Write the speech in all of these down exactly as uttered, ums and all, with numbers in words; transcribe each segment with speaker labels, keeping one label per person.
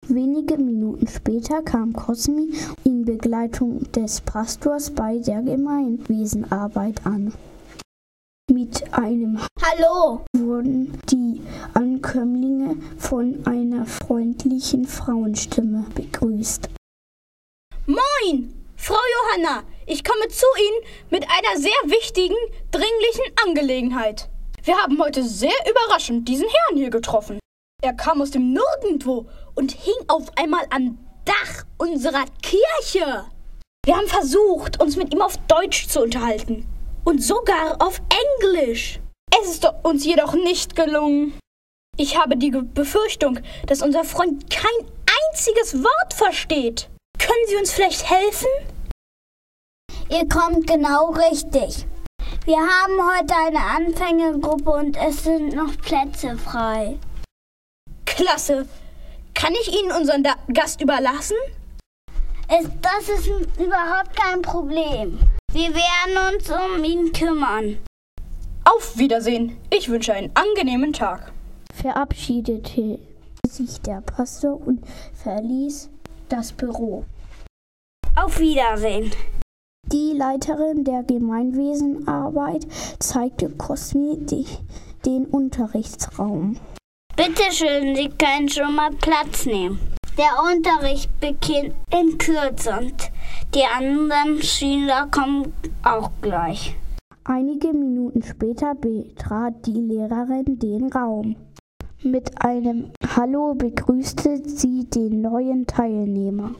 Speaker 1: Wenige Minuten später kam Cosmi in Begleitung des Pastors bei der Gemeinwesenarbeit an. Mit einem
Speaker 2: Hallo
Speaker 1: wurden die Ankömmlinge von einer freundlichen Frauenstimme begrüßt.
Speaker 2: Moin, Frau Johanna, ich komme zu Ihnen mit einer sehr wichtigen, dringlichen Angelegenheit. Wir haben heute sehr überraschend diesen Herrn hier getroffen. Er kam aus dem Nirgendwo und hing auf einmal am Dach unserer Kirche. Wir haben versucht, uns mit ihm auf Deutsch zu unterhalten und sogar auf Englisch. Es ist uns jedoch nicht gelungen. Ich habe die Befürchtung, dass unser Freund kein einziges Wort versteht. Können Sie uns vielleicht helfen?
Speaker 3: Ihr kommt genau richtig. Wir haben heute eine Anfängergruppe und es sind noch Plätze frei.
Speaker 2: Klasse. Kann ich Ihnen unseren da- Gast überlassen?
Speaker 3: Es, das ist überhaupt kein Problem. Wir werden uns um ihn kümmern.
Speaker 2: Auf Wiedersehen. Ich wünsche einen angenehmen Tag.
Speaker 1: Verabschiedete sich der Pastor und verließ das Büro.
Speaker 3: Auf Wiedersehen.
Speaker 1: Die Leiterin der Gemeinwesenarbeit zeigte Cosmi die, den Unterrichtsraum.
Speaker 3: Bitte schön, Sie können schon mal Platz nehmen. Der Unterricht beginnt in Kürze und die anderen Schüler kommen auch gleich.
Speaker 1: Einige Minuten später betrat die Lehrerin den Raum. Mit einem Hallo begrüßte sie den neuen Teilnehmer.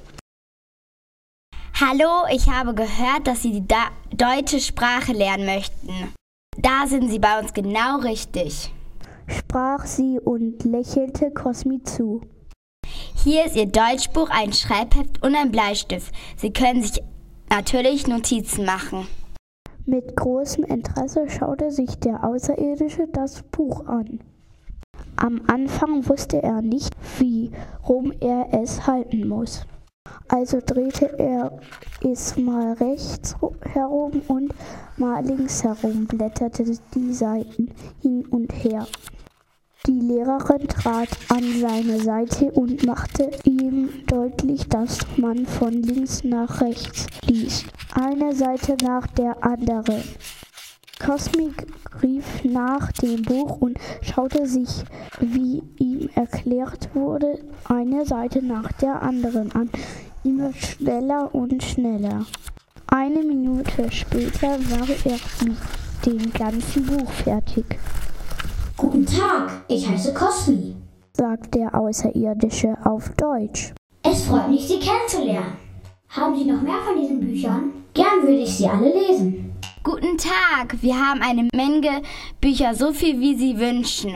Speaker 4: Hallo, ich habe gehört, dass Sie die da- deutsche Sprache lernen möchten. Da sind Sie bei uns genau richtig,
Speaker 1: Sprach sie und lächelte Cosmi zu.
Speaker 4: Hier ist Ihr Deutschbuch, ein Schreibheft und ein Bleistift. Sie können sich natürlich Notizen machen.
Speaker 1: Mit großem Interesse schaute sich der Außerirdische das Buch an. Am Anfang wusste er nicht, wie rum er es halten muss. Also drehte er es mal rechts herum und mal links herum, blätterte die Seiten hin und her. Die Lehrerin trat an seine Seite und machte ihm deutlich, dass man von links nach rechts liest, eine Seite nach der anderen. Cosmi griff nach dem Buch und schaute sich, wie ihm erklärt wurde, eine Seite nach der anderen an, immer schneller und schneller. Eine Minute später war er mit dem ganzen Buch fertig.
Speaker 5: Guten Tag, ich heiße Cosmi,
Speaker 1: sagt der Außerirdische auf Deutsch.
Speaker 5: Es freut mich, Sie kennenzulernen. Haben Sie noch mehr von diesen Büchern? Gern würde ich sie alle lesen.
Speaker 4: Guten Tag, wir haben eine Menge Bücher, so viel wie Sie wünschen.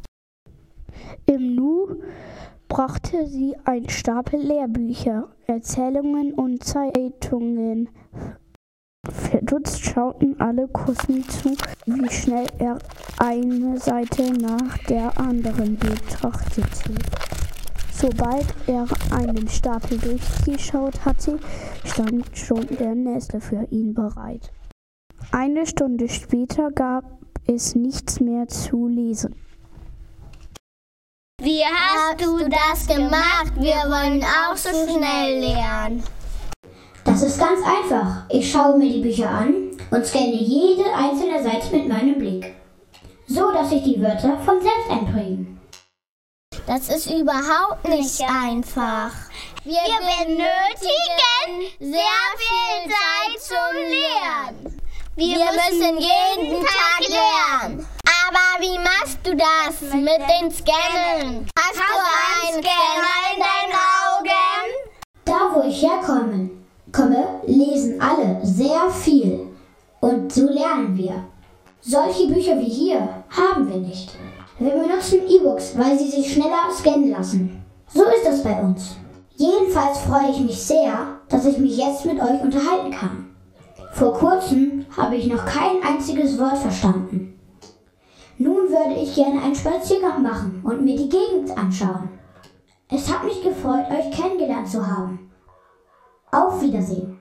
Speaker 1: Im Nu brachte sie ein Stapel Lehrbücher, Erzählungen und Zeitungen. Verdutzt schauten alle Cosmi zu, wie schnell er eine Seite nach der anderen betrachtete. Sobald er einen Stapel durchgeschaut hatte, stand schon der nächste für ihn bereit. Eine Stunde später gab es nichts mehr zu lesen.
Speaker 3: Wie hast du das gemacht? Wir wollen auch so schnell lernen.
Speaker 5: Das ist ganz einfach. Ich schaue mir die Bücher an und scanne jede einzelne Seite mit meinem Blick, so dass sich die Wörter von selbst einprägen.
Speaker 3: Das ist überhaupt nicht einfach. Wir benötigen sehr viel Zeit zum Lernen. Wir müssen jeden Tag lernen. Aber wie machst du das mit den Scannen? Hast du einen Scanner in deinen Augen?
Speaker 5: Da, wo ich herkomme, komme, lesen alle sehr viel. Und so lernen wir. Solche Bücher wie hier haben wir nicht. Wir benutzen E-Books, weil sie sich schneller scannen lassen. So ist das bei uns. Jedenfalls freue ich mich sehr, dass ich mich jetzt mit euch unterhalten kann. Vor kurzem habe ich noch kein einziges Wort verstanden. Nun würde ich gerne einen Spaziergang machen und mir die Gegend anschauen. Es hat mich gefreut, euch kennengelernt zu haben. Auf Wiedersehen.